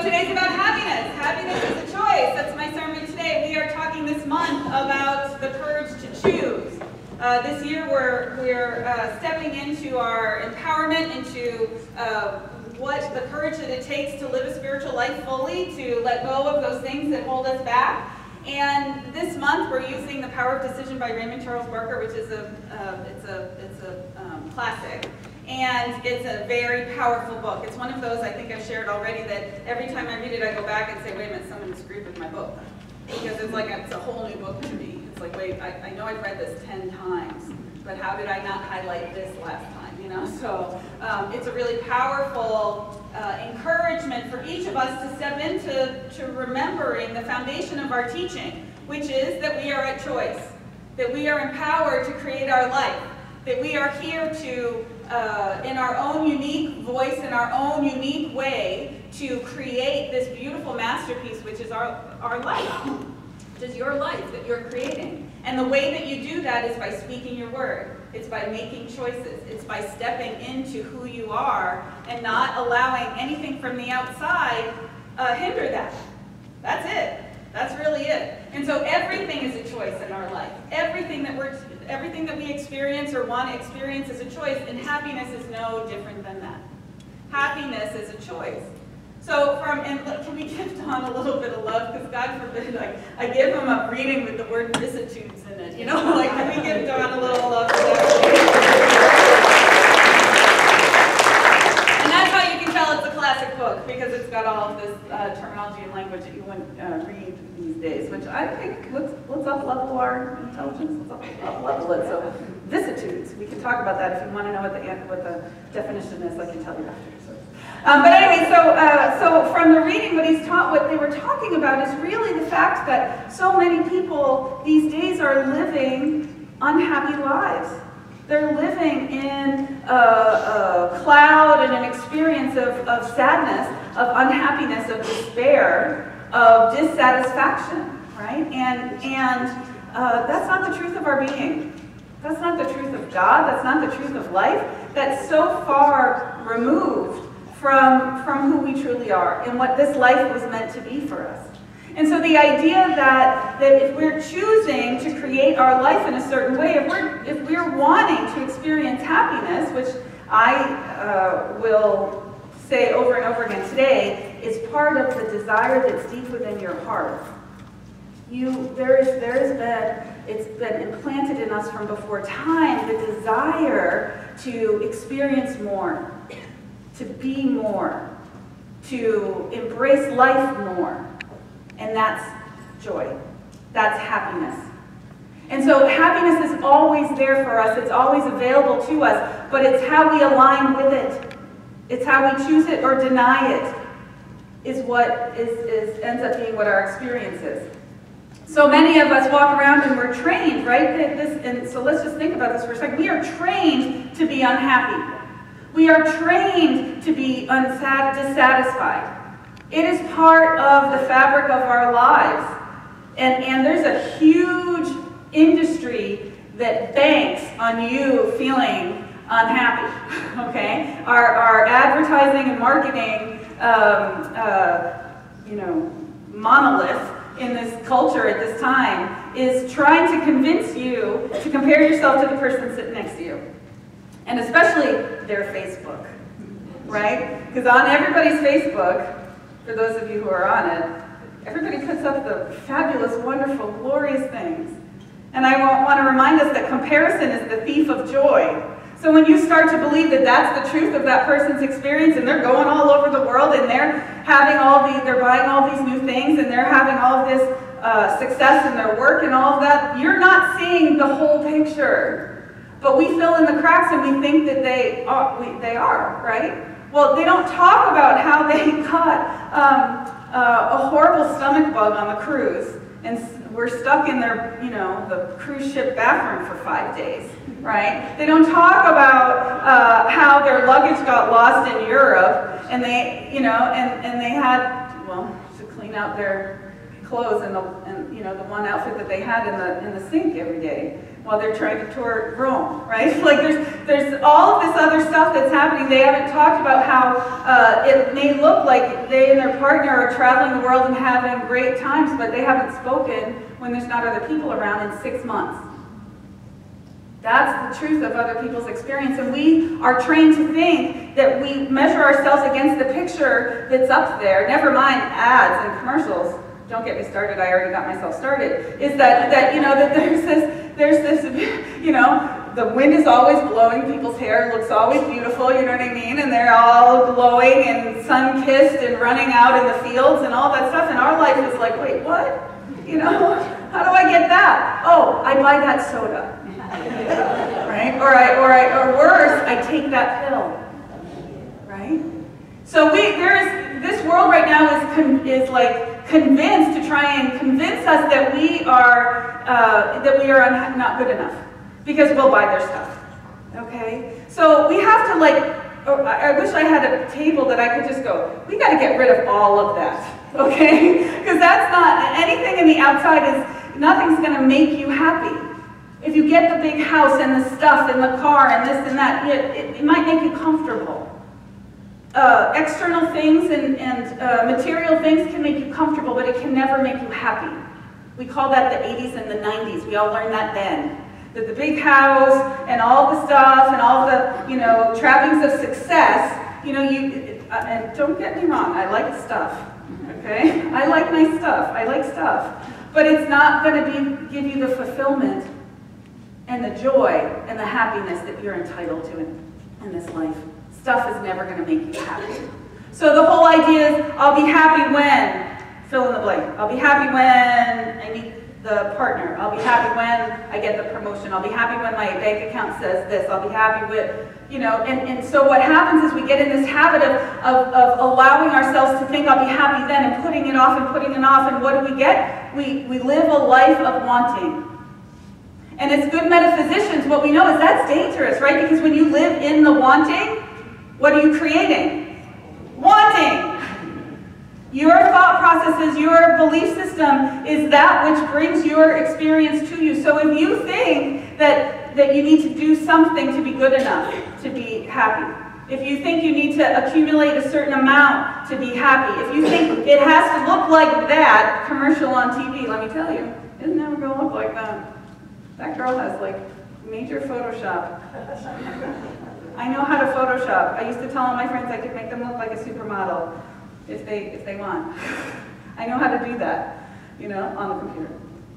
today's about happiness. Happiness is a choice. That's my sermon today. We are talking this month about the courage to choose. This year we're stepping into our empowerment, into what the courage that it takes to live a spiritual life fully, to let go of those things that hold us back. And this month we're using The Power of Decision by Raymond Charles Barker, which is a classic. And it's a very powerful book. It's one of those, I think I've shared already, that every time I read it, I go back and say, wait a minute, someone screwed with my book. Because it's like, it's a whole new book to me. It's like, wait, I know I've read this 10 times, but how did I not highlight this last time, you know? So it's a really powerful encouragement for each of us to step into remembering the foundation of our teaching, which is that we are at choice, that we are empowered to create our life, that we are here to in our own unique voice, in our own unique way, to create this beautiful masterpiece, which is our life, which is your life that you're creating. And the way that you do that is by speaking your word. It's by making choices. It's by stepping into who you are and not allowing anything from the outside hinder that. That's it. That's really it. And so everything is a choice in our life. Everything that we experience or want to experience is a choice, and happiness is no different than that. Happiness is a choice. So can we give Don a little bit of love? Because God forbid, I give him a reading with the word vicissitudes in it. You know, like, can we give Don a little love for that? And that's how you can tell it's a classic book, because it's got all of this terminology and language that you wouldn't read these days, which I think, let's up-level our intelligence, let's up-level it. So, vicissitudes, we can talk about that if you want to know what the definition is, I can tell you after. But anyway, so from the reading, what they were talking about is really the fact that so many people these days are living unhappy lives. They're living in a cloud and an experience of sadness, of unhappiness, of despair, of dissatisfaction, right? And that's not the truth of our being. That's not the truth of God. That's not the truth of life. That's so far removed from who we truly are and what this life was meant to be for us. And so the idea that if we're choosing to create our life in a certain way, if we're wanting to experience happiness, which I will say over and over again today, is part of the desire that's deep within your heart. It's been implanted in us from before time, the desire to experience more, to be more, to embrace life more. And that's joy. That's happiness. And so happiness is always there for us. It's always available to us. But it's how we align with it. It's how we choose it or deny it is what ends up being what our experience is. So many of us walk around and we're trained, right? And so let's just think about this for a second. We are trained to be unhappy. We are trained to be dissatisfied. It is part of the fabric of our lives. And there's a huge industry that banks on you feeling unhappy, okay? Our advertising and marketing, monolith in this culture at this time is trying to convince you to compare yourself to the person sitting next to you. And especially their Facebook, right? Because on everybody's Facebook, for those of you who are on it, everybody puts up the fabulous, wonderful, glorious things. And I want to remind us that comparison is the thief of joy. So when you start to believe that that's the truth of that person's experience, and they're going all over the world, and they're buying all these new things, and they're having all of this success in their work and all of that, you're not seeing the whole picture. But we fill in the cracks and we think that they are, right? Well, they don't talk about how they got a horrible stomach bug on the cruise, and we're stuck in their, the cruise ship bathroom for 5 days, right? They don't talk about how their luggage got lost in Europe, and they, and they had, to clean out their clothes and the one outfit that they had in the sink every day while they're trying to tour Rome, right? Like there's all of this other stuff that's happening. They haven't talked about how it may look like they and their partner are traveling the world and having great times, but they haven't spoken when there's not other people around in 6 months. That's the truth of other people's experience, and we are trained to think that we measure ourselves against the picture that's up there, never mind ads and commercials. Don't get me started, I already got myself started. Is that there's this, the wind is always blowing, people's hair looks always beautiful, you know what I mean? And they're all glowing and sun-kissed and running out in the fields and all that stuff, and our life is like, wait, what? How do I get that? Oh, I buy that soda. Right? Or worse, I take that pill. Right? So this world right now is like convinced to try and convince us that we are not good enough because we'll buy their stuff. Okay? So we have to I wish I had a table that I could just go, we got to get rid of all of that. Okay? Because that's not, anything in the outside nothing's going to make you happy. If you get the big house and the stuff and the car and this and that, it might make you comfortable. External things and material things can make you comfortable, but it can never make you happy. We call that the 80s and the 90s. We all learned that then. That the big house and all the stuff and all the trappings of success, and don't get me wrong, I like stuff. Okay? I like nice stuff. I like stuff. But it's not going to give you the fulfillment and the joy and the happiness that you're entitled to in this life. Stuff is never going to make you happy. So the whole idea is, I'll be happy when, fill in the blank. I'll be happy when I meet the partner. I'll be happy when I get the promotion. I'll be happy when my bank account says this. I'll be happy with, and so what happens is we get in this habit of allowing ourselves to think I'll be happy then and putting it off, and what do we get? We live a life of wanting. And as good metaphysicians, what we know is that's dangerous, right? Because when you live in the wanting, what are you creating? Wanting. Your thought processes, your belief system is that which brings your experience to you. So if you think that you need to do something to be good enough to be happy, if you think you need to accumulate a certain amount to be happy, if you think it has to look like that commercial on TV, let me tell you, it's never going to look like that. That girl has major Photoshop. I know how to Photoshop. I used to tell all my friends I could make them look like a supermodel if they want. I know how to do that, on the computer.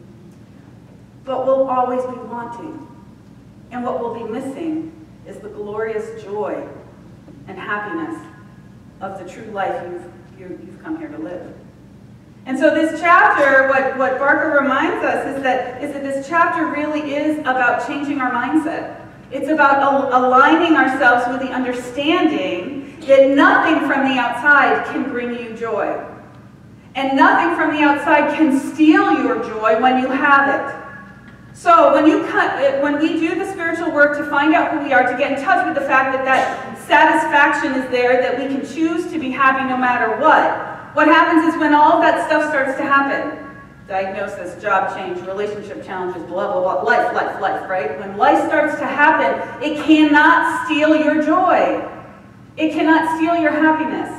But we'll always be wanting. And what we'll be missing is the glorious joy and happiness of the true life you've come here to live. And so this chapter, what Barker reminds us is that this chapter really is about changing our mindset. It's about aligning ourselves with the understanding that nothing from the outside can bring you joy. And nothing from the outside can steal your joy when you have it. So when we do the spiritual work to find out who we are, to get in touch with the fact that satisfaction is there, that we can choose to be happy no matter what happens is when all of that stuff starts to happen, diagnosis, job change, relationship challenges, blah, blah, blah, life, right? When life starts to happen, it cannot steal your joy. It cannot steal your happiness.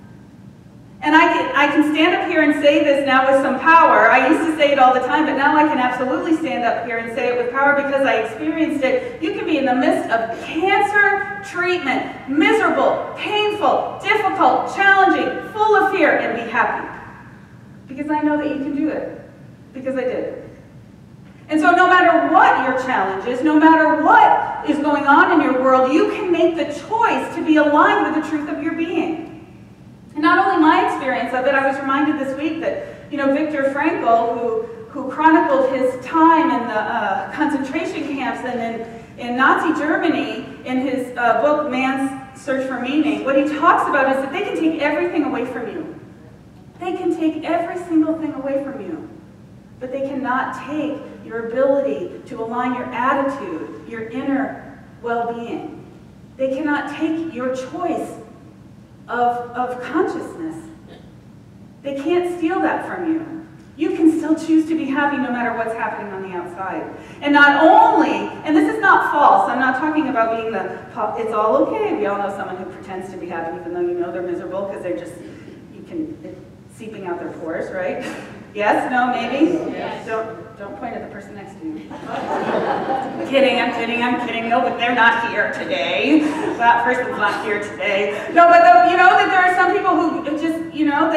And I can stand up here and say this now with some power. I used to say it all the time, but now I can absolutely stand up here and say it with power because I experienced it. You can be in the midst of cancer treatment, miserable, painful, difficult, challenging, full of fear, and be happy. Because I know that you can do it. Because I did it. And so no matter what your challenge is, no matter what is going on in your world, you can make the choice to be aligned with the truth of your being. And not only my experience of it, I was reminded this week that, Viktor Frankl, who chronicled his time in the concentration camps and in Nazi Germany, in his book, Man's Search for Meaning, what he talks about is that they can take everything away from you. They can take every single thing away from you. But they cannot take your ability to align your attitude, your inner well-being. They cannot take your choice of consciousness. They can't steal that from you. You can still choose to be happy no matter what's happening on the outside. And not only, and this is not false, I'm not talking about being it's all okay. We all know someone who pretends to be happy even though you know they're miserable because they're just, it's seeping out their pores, right? Yes, no, maybe? Yes. Don't point at the person next to you. I'm kidding. No, but they're not here today. That person's not here today. No, but you know that there are some people who just,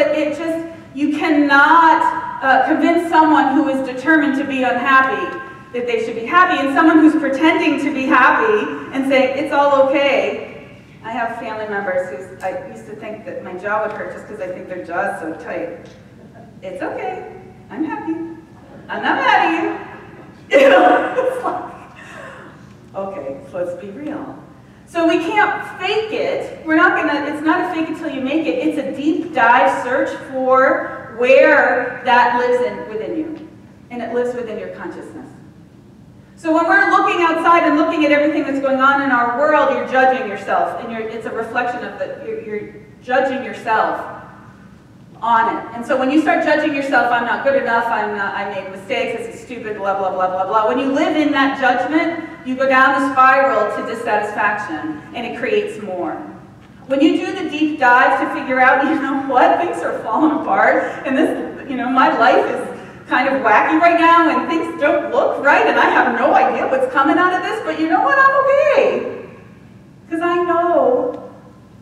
you cannot convince someone who is determined to be unhappy that they should be happy, and someone who's pretending to be happy and saying, it's all okay. I have family members I used to think that my jaw would hurt just because I think their jaw's so tight. It's okay. I'm happy. I'm not mad at you. You know, it's like, okay, so let's be real. So we can't fake it. It's not a fake it till you make it. It's a deep dive search for where that lives within you. And it lives within your consciousness. So when we're looking outside and looking at everything that's going on in our world, you're judging yourself. And it's a reflection of you're judging yourself on it. And so when you start judging yourself, I'm not good enough, I made mistakes, this is stupid, blah, blah, blah, blah, blah. When you live in that judgment, you go down the spiral to dissatisfaction, and it creates more. When you do the deep dive to figure out, you know what, things are falling apart, and this, my life is kind of wacky right now, and things don't look right, and I have no idea what's coming out of this, but you know what, I'm okay. Because I know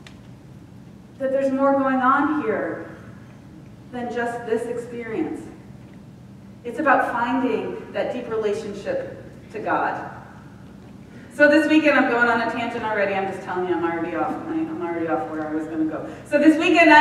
that there's more going on here than just this experience. It's about finding that deep relationship to God. So this weekend, I'm going on a tangent already. I'm just telling you, I'm already off where I was going to go. So this weekend,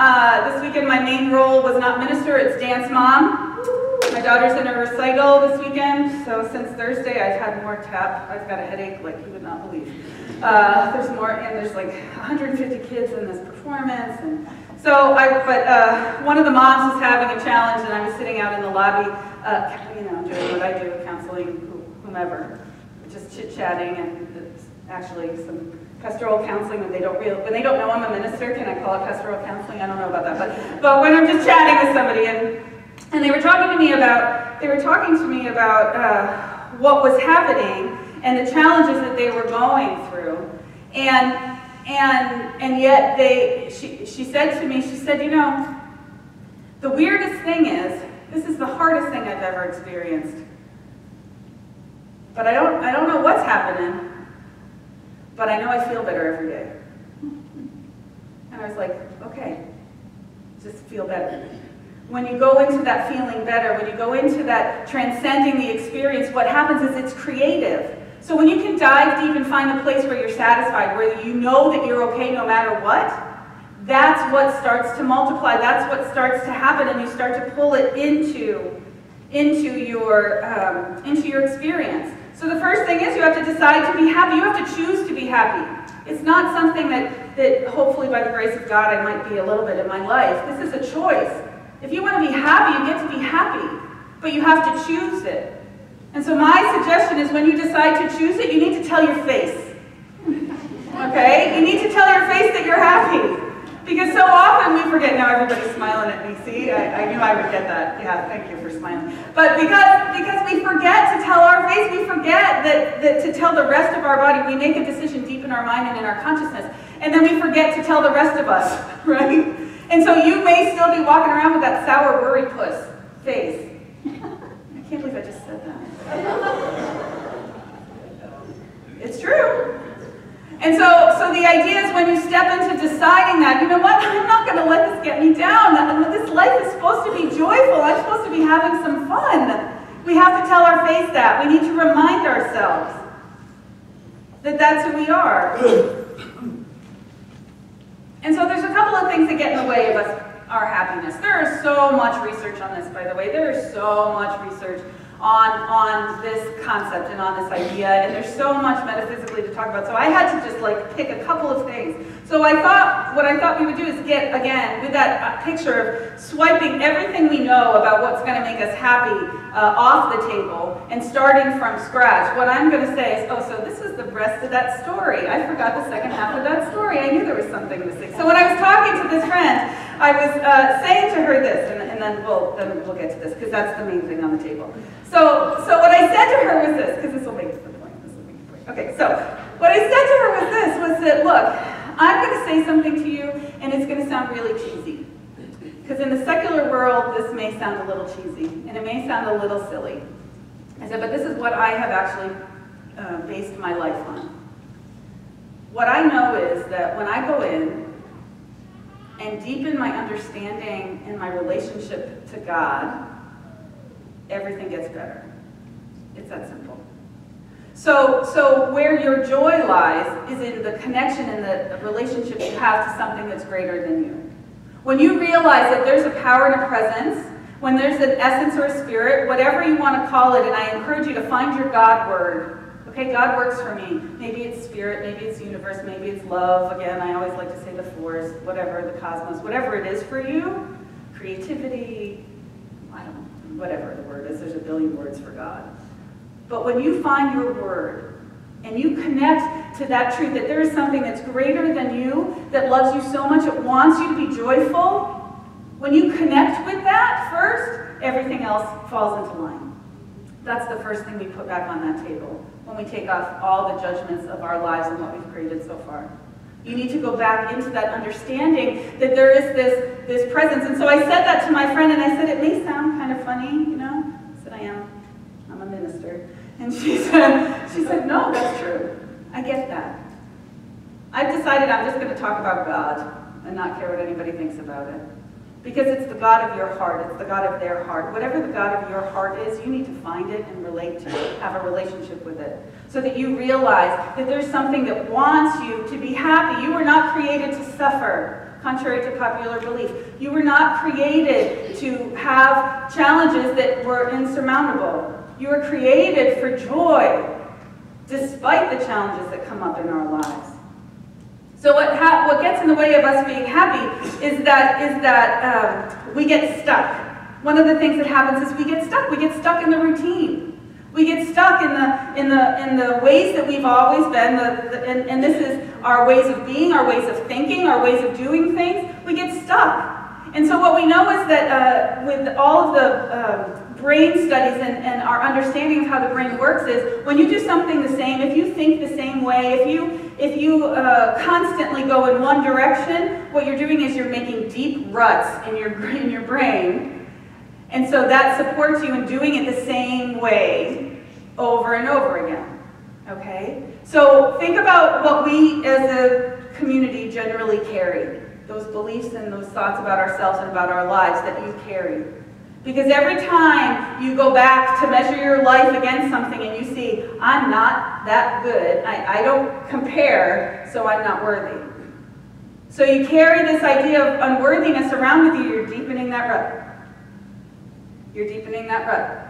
my main role was not minister, it's dance mom. My daughter's in a recital this weekend, so since Thursday, I've had more tap. I've got a headache like you would not believe. There's more, and there's like 150 kids in this performance, and so one of the moms was having a challenge, and I was sitting out in the lobby, doing what I do, counseling whomever, just chit-chatting, and it's actually some pastoral counseling when they don't know I'm a minister. Can I call it pastoral counseling? I don't know about that, but when I'm just chatting with somebody, and they were talking to me about what was happening and the challenges that they were going through, and yet she said to me, the weirdest thing is, this is the hardest thing I've ever experienced. But I don't know what's happening, but I know I feel better every day. And I was like, okay, just feel better. When you go into that feeling better, when you go into that transcending the experience, what happens is it's creative. So when you can dive deep and find the place where you're satisfied, where you know that you're okay no matter what, that's what starts to multiply. That's what starts to happen, and you start to pull it into your experience. So the first thing is you have to decide to be happy. You have to choose to be happy. It's not something that hopefully by the grace of God I might be a little bit in my life. This is a choice. If you want to be happy, you get to be happy, but you have to choose it. And so my suggestion is when you decide to choose it, you need to tell your face. Okay? You need to tell your face that you're happy. Because so often we forget, now everybody's smiling at me, see? I knew I would get that. Yeah, thank you for smiling. But because we forget to tell our face, we forget that to tell the rest of our body, we make a decision deep in our mind and in our consciousness, and then we forget to tell the rest of us, right? And so you may still be walking around with that sour worry puss face. I can't believe I just said that. It's true. And so the idea is when you step into deciding that, you know what, I'm not going to let this get me down. This life is supposed to be joyful. I'm supposed to be having some fun. We have to tell our face that. We need to remind ourselves that that's who we are. And so there's a couple of things that get in the way of our happiness. There is so much research on this, by the way. There is so much research on this concept and on this idea, and there's so much metaphysically to talk about. So I had to just like pick a couple of things. So what I thought we would do is get, again, with that picture of swiping everything we know about what's going to make us happy off the table and starting from scratch. What I'm going to say is, oh, so this is the rest of that story. I forgot the second half of that story. I knew there was something missing. So when I was talking to this friend, I was saying to her this, and then we'll get to this, because that's the main thing on the table. So what I said to her was this, because this will make the point. Okay, so what I said to her was this, was that, look, I'm going to say something to you, and it's going to sound really cheesy. Because in the secular world, this may sound a little cheesy, and it may sound a little silly. I said, but this is what I have actually based my life on. What I know is that when I go in and deepen my understanding and my relationship to God, everything gets better. It's that simple. So where your joy lies is in the connection and the relationship you have to something that's greater than you. When you realize that there's a power and a presence, when there's an essence or a spirit, whatever you want to call it, and I encourage you to find your God word. Okay, God works for me. Maybe it's spirit, maybe it's universe, maybe it's love. Again, I always like to say the force, whatever, the cosmos, whatever it is for you. Creativity, I don't know, whatever the word is. There's a billion words for God. But when you find your word, and you connect to that truth, that there is something that's greater than you, that loves you so much, it wants you to be joyful, when you connect with that first, everything else falls into line. That's the first thing we put back on that table, when we take off all the judgments of our lives and what we've created so far. You need to go back into that understanding that there is this presence. And so I said that to my friend, and I said, it may sound kind of funny, you know? I said, I'm a minister. And she said, no, that's true. I get that. I've decided I'm just going to talk about God and not care what anybody thinks about it. Because it's the God of your heart. It's the God of their heart. Whatever the God of your heart is, you need to find it and relate to it, have a relationship with it, so that you realize that there's something that wants you to be happy. You were not created to suffer, contrary to popular belief. You were not created to have challenges that were insurmountable. You were created for joy, despite the challenges that come up in our lives. So what gets in the way of us being happy is that we get stuck. One of the things that happens is we get stuck. We get stuck in the routine. We get stuck in the ways that we've always been. And this is our ways of being, our ways of thinking, our ways of doing things. We get stuck. And so what we know is that with all of the brain studies and our understanding of how the brain works is, when you do something the same, if you think the same way, if you constantly go in one direction, what you're doing is you're making deep ruts in your brain. And so that supports you in doing it the same way over and over again. Okay? So think about what we as a community generally carry. Those beliefs and those thoughts about ourselves and about our lives that you carry. Because every time you go back to measure your life against something and you see, I'm not that good, I don't compare, so I'm not worthy. So you carry this idea of unworthiness around with you, you're deepening that rut. You're deepening that rut.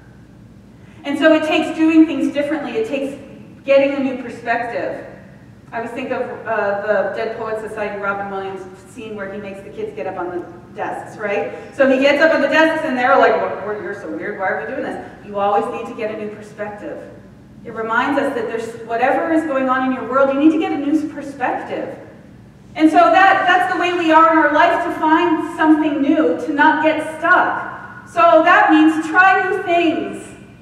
And so it takes doing things differently, it takes getting a new perspective. I always think of the Dead Poets Society, Robin Williams scene where he makes the kids get up on the desks, right? So he gets up on the desks and they're like, well, you're so weird, why are we doing this? You always need to get a new perspective. It reminds us that there's whatever is going on in your world, you need to get a new perspective. And so that's the way we are in our life, to find something new, to not get stuck. So that means try new things,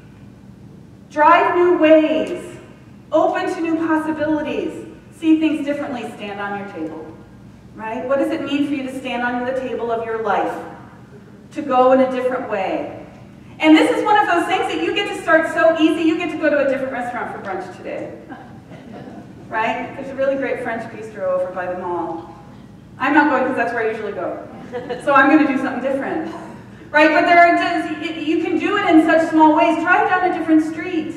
drive new ways, open to new possibilities. See things differently, stand on your table, right? What does it mean for you to stand on the table of your life? To go in a different way. And this is one of those things that you get to start so easy, you get to go to a different restaurant for brunch today, right? There's a really great French bistro over by the mall. I'm not going because that's where I usually go. So I'm going to do something different, right? But you can do it in such small ways. Drive down a different street.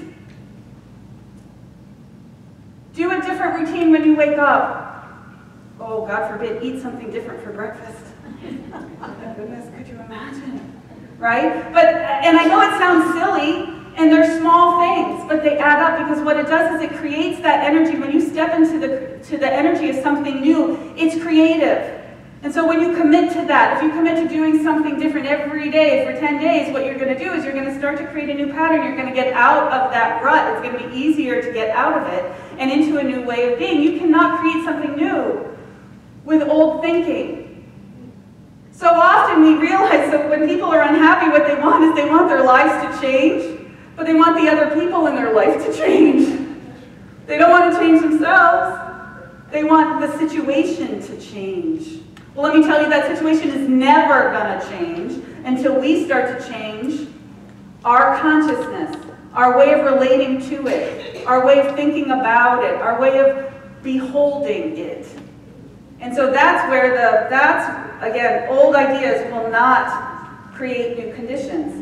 Do a different routine when you wake up. Oh, God forbid, eat something different for breakfast. Oh my goodness, could you imagine? Right? And I know it sounds silly, and they're small things, but they add up, because what it does is it creates that energy. When you step into the energy of something new, it's creative. And so when you commit to that, if you commit to doing something different every day for 10 days, what you're going to do is you're going to start to create a new pattern. You're going to get out of that rut. It's going to be easier to get out of it and into a new way of being. You cannot create something new with old thinking. So often we realize that when people are unhappy, what they want is they want their lives to change, but they want the other people in their life to change. They don't want to change themselves. They want the situation to change. Well, let me tell you, that situation is never going to change until we start to change our consciousness, our way of relating to it, our way of thinking about it, our way of beholding it. And so that's where again, old ideas will not create new conditions.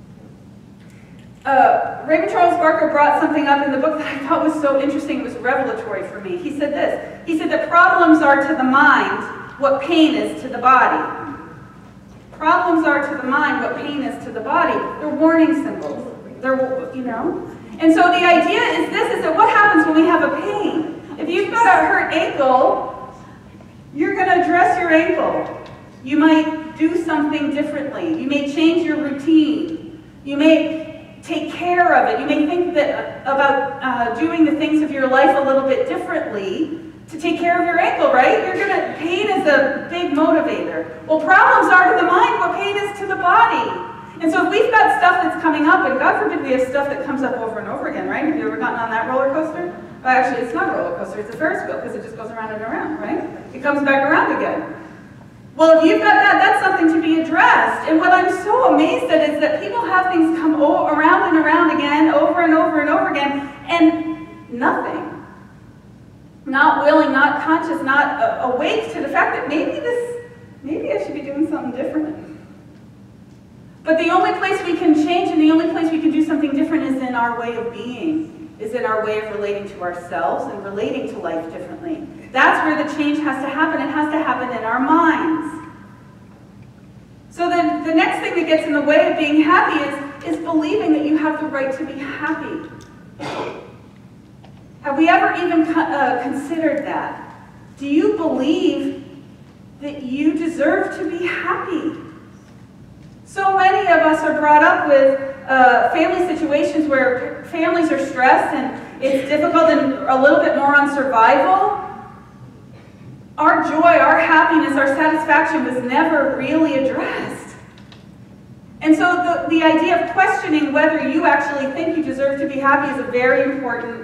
Raymond Charles Barker brought something up in the book that I thought was so interesting. It was revelatory for me. He said this. He said that problems are to the mind what pain is to the body. Problems are to the mind what pain is to the body. They're warning symbols. They're, you know. And so the idea is this, is that what happens when we have a pain? If you've got a hurt ankle, you're going to address your ankle. You might do something differently. You may change your routine. You may take care of it. You may think that about doing the things of your life a little bit differently to take care of your ankle, right? Pain is a big motivator. Well, problems are to the mind what pain is to the body. And so if we've got stuff that's coming up, and God forbid we have stuff that comes up over and over again, right? Have you ever gotten on that roller coaster? Well, actually, it's not a roller coaster, it's a Ferris wheel, because it just goes around and around, right? It comes back around again. Well, if you've got that, that's something to be addressed. And what I'm so amazed at is that people have things come around and around again, over and over and over again, and nothing. Not willing, not conscious, not awake to the fact that maybe I should be doing something different. But the only place we can change and the only place we can do something different is in our way of being, is in our way of relating to ourselves and relating to life differently. That's where the change has to happen. It has to happen in our minds. So then the next thing that gets in the way of being happy is believing that you have the right to be happy. Have we ever even considered that? Do you believe that you deserve to be happy? So many of us are brought up with family situations where families are stressed and it's difficult and a little bit more on survival. Our joy, our happiness, our satisfaction was never really addressed. And so the idea of questioning whether you actually think you deserve to be happy is a very important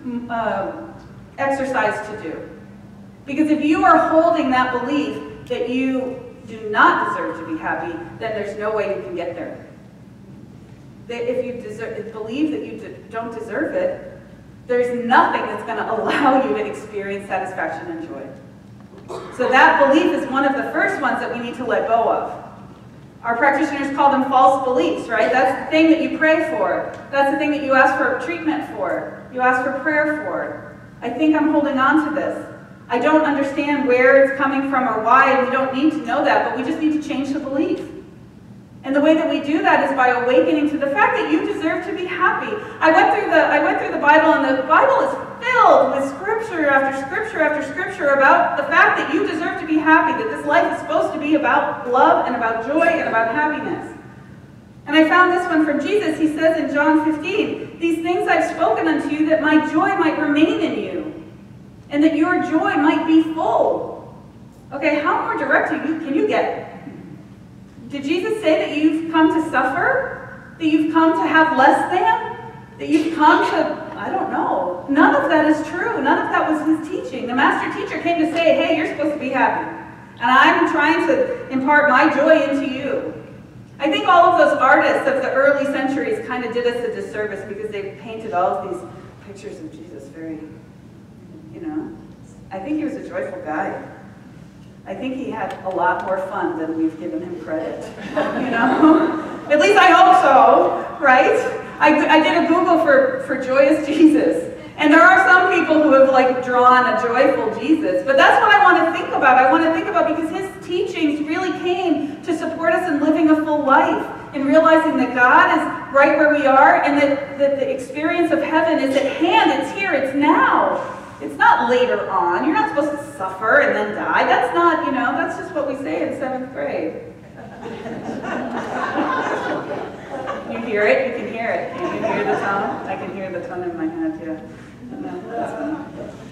exercise to do. Because if you are holding that belief that you do not deserve to be happy, then there's no way you can get there. If you believe that you don't deserve it, there's nothing that's going to allow you to experience satisfaction and joy. So that belief is one of the first ones that we need to let go of. Our practitioners call them false beliefs, right? That's the thing that you pray for. That's the thing that you ask for treatment for. You ask for prayer for. I think I'm holding on to this. I don't understand where it's coming from or why, and we don't need to know that, but we just need to change the belief. And the way that we do that is by awakening to the fact that you deserve to be happy. I went through the Bible, and the Bible is filled with scripture after scripture after scripture about the fact that you deserve to be happy, that this life is supposed to be about love and about joy and about happiness. And I found this one from Jesus. He says in John 15, "These things I've spoken unto you, that my joy might remain in you, and that your joy might be full." Okay, how more direct can you get? Did Jesus say that you've come to suffer? That you've come to have less than? That you've come to, I don't know. None of that is true. None of that was his teaching. The master teacher came to say, hey, you're supposed to be happy. And I'm trying to impart my joy into you. I think all of those artists of the early centuries kind of did us a disservice because they painted all of these pictures of Jesus very, I think he was a joyful guy. I think he had a lot more fun than we've given him credit, At least I hope so, right? I did a Google for joyous Jesus, and there are some people who have drawn a joyful Jesus, but that's what I want to think about. I want to think about because his teachings really came to support us in living a full life, in realizing that God is right where we are, and that the experience of heaven is at hand, it's here, it's now. It's not later on. You're not supposed to suffer and then die. That's not, that's just what we say in 7th grade. You hear it? You can hear it. You can hear the tone? I can hear the tone in my head, yeah.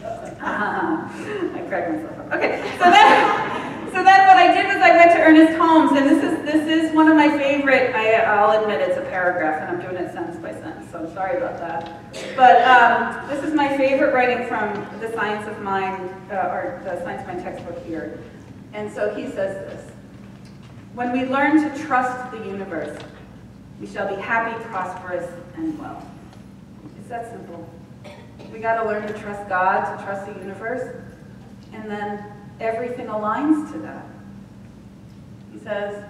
I cracked myself up. Okay, so then what I did was I went to Ernest Holmes. Holmes, and this is one of my favorite, I'll admit it's a paragraph, and I'm doing it sentence by sentence, so I'm sorry about that. But this is my favorite writing from the Science of Mind, or the Science of Mind textbook here. And so he says this: when we learn to trust the universe, we shall be happy, prosperous, and well. It's that simple. We got to learn to trust God, to trust the universe, and then everything aligns to that. He says,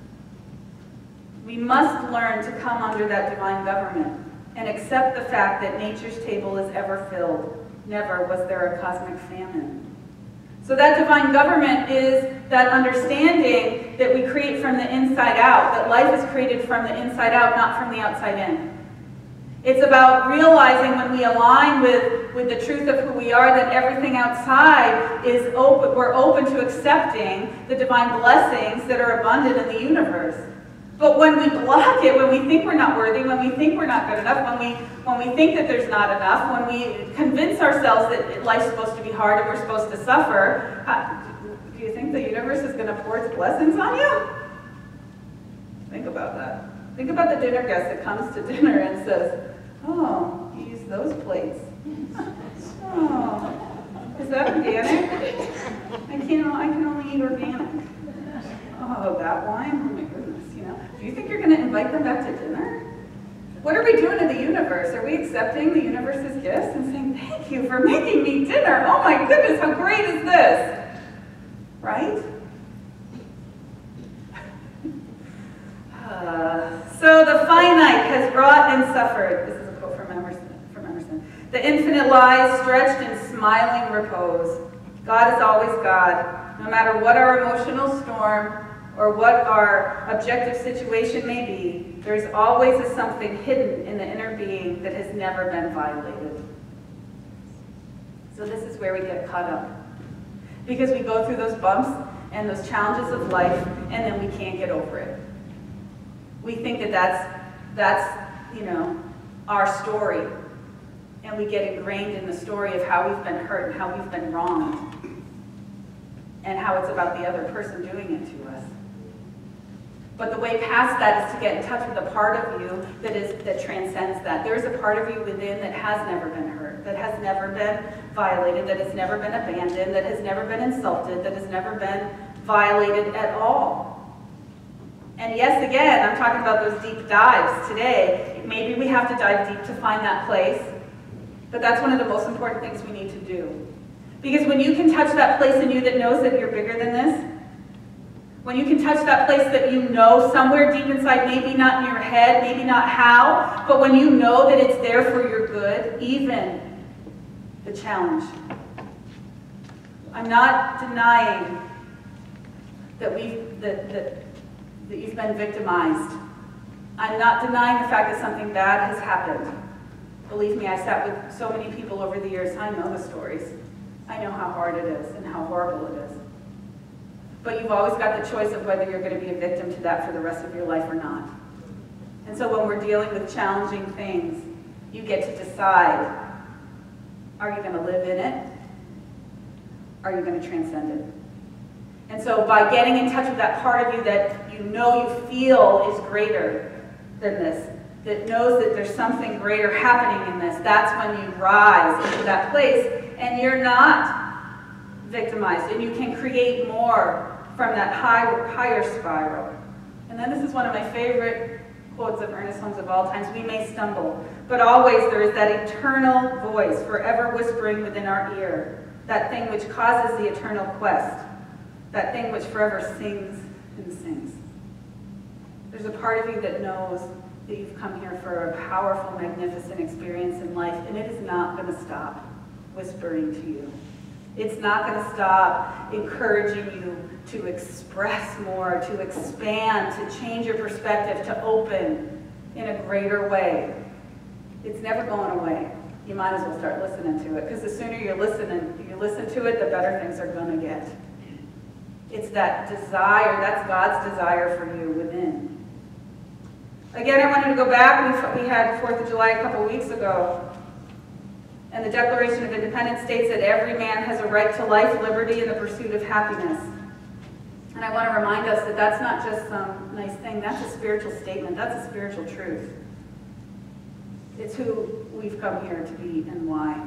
we must learn to come under that divine government and accept the fact that nature's table is ever filled. Never was there a cosmic famine. So that divine government is that understanding that we create from the inside out, that life is created from the inside out, not from the outside in. It's about realizing when we align with the truth of who we are, that everything outside is open. We're open to accepting the divine blessings that are abundant in the universe. But when we block it, when we think we're not worthy, when we think we're not good enough, when we think that there's not enough, when we convince ourselves that life's supposed to be hard and we're supposed to suffer, do you think the universe is going to pour its blessings on you? Think about that. Think about the dinner guest that comes to dinner and says, oh, you use those plates. Oh, is that organic? I can only eat organic. Oh, that wine? Oh my goodness, you know. Do you think you're going to invite them back to dinner? What are we doing to the universe? Are we accepting the universe's gifts and saying, thank you for making me dinner? Oh my goodness, how great is this? Right? So the finite has wrought and suffered. This is a quote from Emerson. The infinite lies stretched in smiling repose. God is always God. No matter what our emotional storm or what our objective situation may be, there is always a something hidden in the inner being that has never been violated. So this is where we get caught up. Because we go through those bumps and those challenges of life, and then we can't get over it. We think that that's our story. And we get ingrained in the story of how we've been hurt and how we've been wronged. And how it's about the other person doing it to us. But the way past that is to get in touch with a part of you that transcends that. There is a part of you within that has never been hurt, that has never been violated, that has never been abandoned, that has never been insulted, that has never been violated at all. And yes, again, I'm talking about those deep dives today. Maybe we have to dive deep to find that place, but that's one of the most important things we need to do. Because when you can touch that place in you that knows that you're bigger than this, when you can touch that place that you know somewhere deep inside, maybe not in your head, maybe not how, but when you know that it's there for your good, even the challenge. I'm not denying that you've been victimized. I'm not denying the fact that something bad has happened. Believe me, I sat with so many people over the years. I know the stories. I know how hard it is and how horrible it is. But you've always got the choice of whether you're going to be a victim to that for the rest of your life or not. And so when we're dealing with challenging things, you get to decide, are you going to live in it? Are you going to transcend it? And so by getting in touch with that part of you that you know you feel is greater than this, that knows that there's something greater happening in this, that's when you rise into that place and you're not victimized and you can create more from that higher spiral. And then this is one of my favorite quotes of Ernest Holmes of all times: we may stumble, but always there is that eternal voice forever whispering within our ear, that thing which causes the eternal quest, that thing which forever sings and sings. There's a part of you that knows that you've come here for a powerful, magnificent experience in life, and it is not going to stop whispering to you. It's not going to stop encouraging you to express more, to expand, to change your perspective, to open in a greater way. It's never going away. You might as well start listening to it, because the sooner you listen to it, the better things are going to get. It's that desire, that's God's desire for you within. Again, I wanted to go back. We had 4th of July a couple weeks ago. And the Declaration of Independence states that every man has a right to life, liberty, and the pursuit of happiness. And I want to remind us that that's not just some nice thing, that's a spiritual statement, that's a spiritual truth. It's who we've come here to be and why.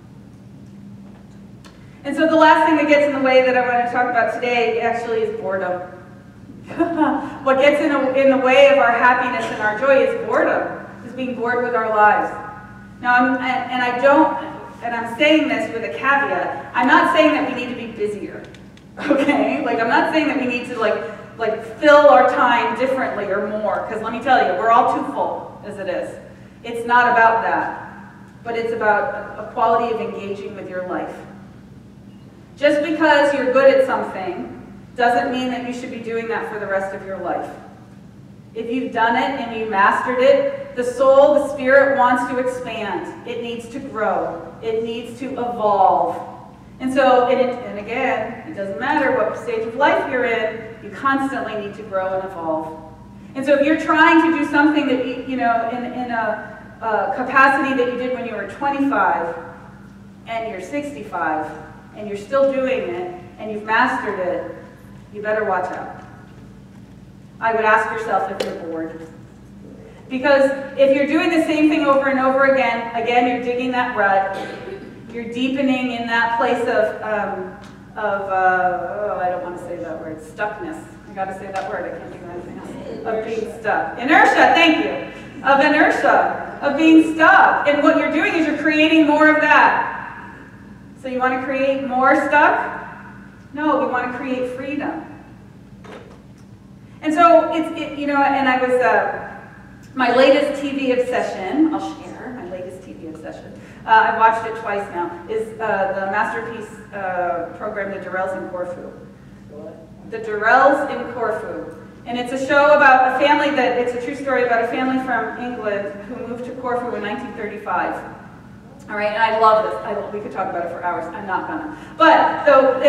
And so the last thing that gets in the way that I want to talk about today actually is boredom. What gets in the way of our happiness and our joy is boredom, is being bored with our lives. Now, I'm saying this with a caveat. I'm not saying that we need to be busier, okay? Like, I'm not saying that we need to like fill our time differently or more, because let me tell you, we're all too full as it is. It's not about that, but it's about a quality of engaging with your life. Just because you're good at something doesn't mean that you should be doing that for the rest of your life. If you've done it and you mastered it, the soul, the spirit wants to expand. It needs to grow. It needs to evolve. And so, and again, it doesn't matter what stage of life you're in, you constantly need to grow and evolve. And so if you're trying to do something that in a capacity that you did when you were 25, and you're 65, and you're still doing it, and you've mastered it, you better watch out. I would ask yourself if you're bored. Because if you're doing the same thing over and over again, you're digging that rut, you're deepening in that place of I don't want to say that word, stuckness. I got to say that word, I can't think of anything else. Of being stuck. Inertia, thank you. Of inertia, of being stuck. And what you're doing is you're creating more of that. So you want to create more stuck? No, we want to create freedom. And so, and I was, my latest TV obsession, I'll share my latest TV obsession. I've watched it twice now, is the Masterpiece program, The Durrells in Corfu. The Durrells in Corfu. And it's a show about a family it's a true story about a family from England who moved to Corfu in 1935. All right, and I love this. We could talk about it for hours. I'm not gonna. But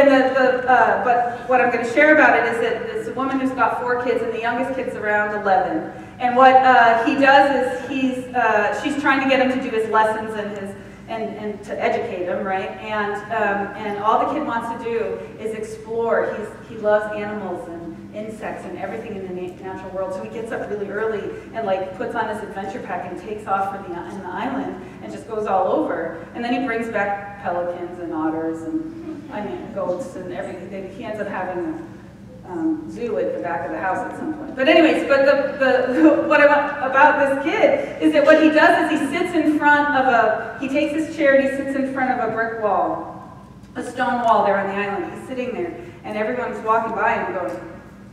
but what I'm going to share about it is that it's a woman who's got 4 kids, and the youngest kid's around 11. And what he does is she's trying to get him to do his lessons and to educate him, right? And all the kid wants to do is explore. He loves animals and insects and everything in the natural world. So he gets up really early and puts on his adventure pack and takes off in the island and just goes all over. And then he brings back pelicans and otters and goats and everything. He ends up having a zoo at the back of the house at some point. But anyways, what I want about this kid is that what he does is he sits in front of he takes his chair and he sits in front of a brick wall, a stone wall there on the island. He's sitting there and everyone's walking by and going,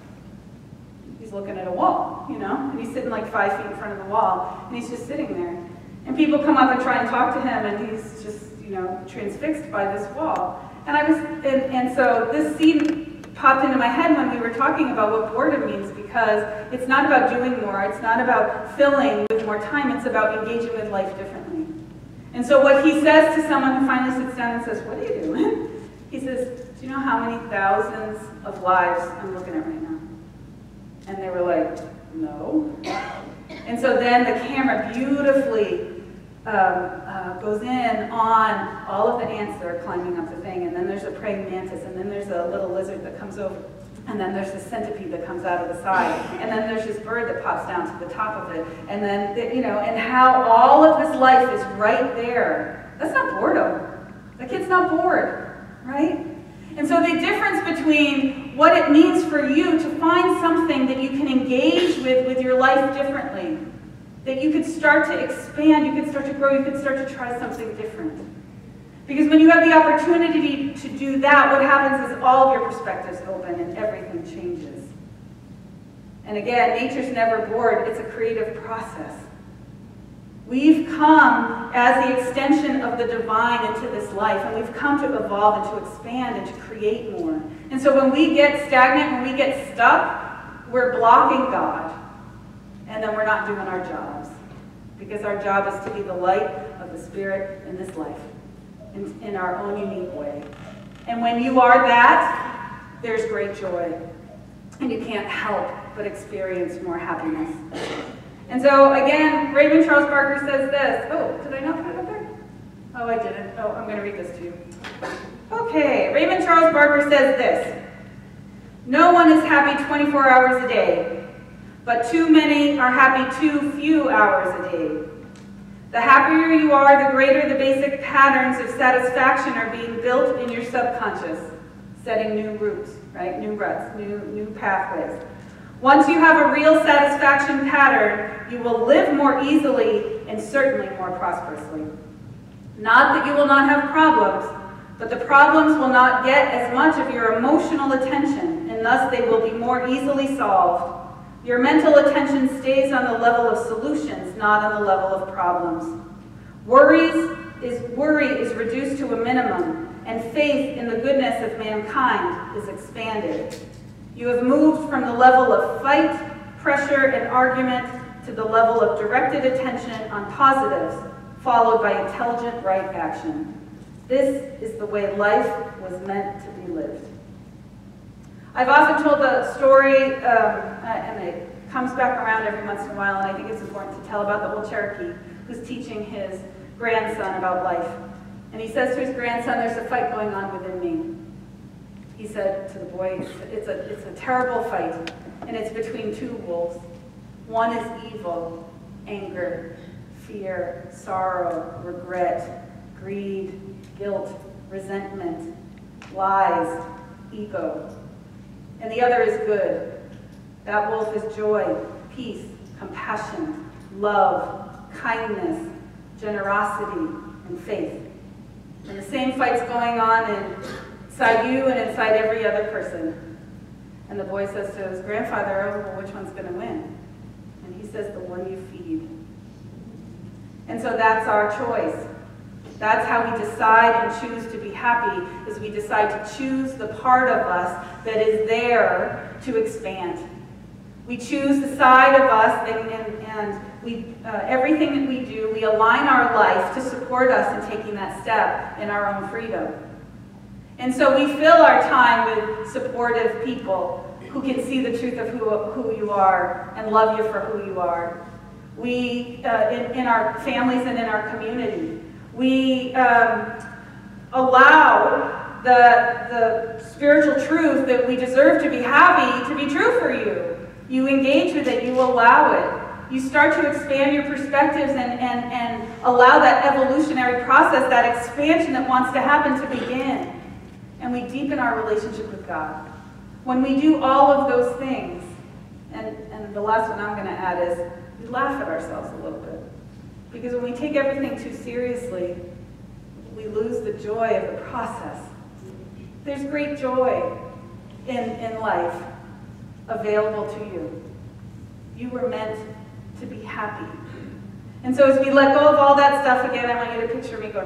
he's looking at a wall, and he's sitting 5 feet in front of the wall, and he's just sitting there. And people come up and try and talk to him, and he's just, transfixed by this wall. And so this scene popped into my head when we were talking about what boredom means, because it's not about doing more, it's not about filling with more time, it's about engaging with life differently. And so what he says to someone who finally sits down and says, "What are you doing?" He says, "Do you know how many thousands of lives I'm looking at right now?" And they were like, "No." And so then the camera beautifully goes in on all of the ants that are climbing up the thing, and then there's a praying mantis, and then there's a little lizard that comes over, and then there's this centipede that comes out of the side, and then there's this bird that pops down to the top of it, and then, and how all of this life is right there. That's not boredom. The kid's not bored, right? And so the difference between what it means for you to find something that you can engage with your life differently, that you could start to expand, you could start to grow, you could start to try something different. Because when you have the opportunity to do that, what happens is all of your perspectives open and everything changes. And again, nature's never bored, it's a creative process. We've come as the extension of the divine into this life, and we've come to evolve and to expand and to create more. And so when we get stagnant, when we get stuck, we're blocking God. And then we're not doing our jobs. Because our job is to be the light of the Spirit in this life, in our own unique way. And when you are that, there's great joy. And you can't help but experience more happiness. And so, again, Raymond Charles Barker says this. Oh, did I not put it up there? Oh, I didn't. Oh, I'm going to read this to you. Okay, Raymond Charles Barker says this. No one is happy 24 hours a day, but too many are happy too few hours a day. The happier you are, the greater the basic patterns of satisfaction are being built in your subconscious, setting new roots, right? New ruts, new pathways. Once you have a real satisfaction pattern, you will live more easily and certainly more prosperously. Not that you will not have problems, but the problems will not get as much of your emotional attention, and thus they will be more easily solved. Your mental attention stays on the level of solutions, not on the level of problems. Worry is reduced to a minimum, and faith in the goodness of mankind is expanded. You have moved from the level of fight, pressure, and argument to the level of directed attention on positives, followed by intelligent right action. This is the way life was meant to be lived. I've often told the story, and it comes back around every once in a while, and I think it's important to tell about the old Cherokee who's teaching his grandson about life. And he says to his grandson, "There's a fight going on within me." He said to the boy, it's a terrible fight, and it's between two wolves. One is evil, anger, fear, sorrow, regret, greed, guilt, resentment, lies, ego. And the other is good. That wolf is joy, peace, compassion, love, kindness, generosity, and faith. And the same fight's going on inside you and inside every other person. And the boy says to his grandfather, "Oh, well, which one's going to win?" And he says, "The one you feed." And so that's our choice. That's how we decide and choose to be happy, is we decide to choose the part of us that is there to expand. We choose the side of us, and we, everything that we do, we align our life to support us in taking that step in our own freedom. And so we fill our time with supportive people who can see the truth of who you are and love you for who you are. We, in our families and in our community, we allow the spiritual truth that we deserve to be happy to be true for you. You engage with it, you allow it. You start to expand your perspectives and allow that evolutionary process, that expansion that wants to happen, to begin. And we deepen our relationship with God. When we do all of those things, and the last one I'm going to add is, we laugh at ourselves a little bit. Because when we take everything too seriously, we lose the joy of the process. There's great joy in life available to you. You were meant to be happy. And so as we let go of all that stuff, again, I want you to picture me going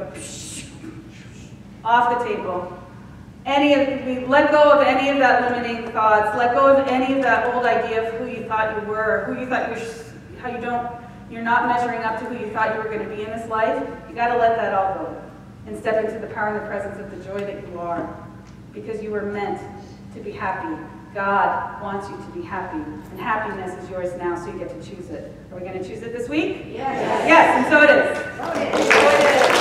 off the table. We let go of any of that limiting thoughts, let go of any of that old idea of who you thought you were, who you thought you're not measuring up to who you thought you were going to be in this life. You got to let that all go and step into the power and the presence of the joy that you are, because you were meant to be happy. God wants you to be happy, and happiness is yours now, so you get to choose it. Are we going to choose it this week? Yes. Yes, and so it is. So it is.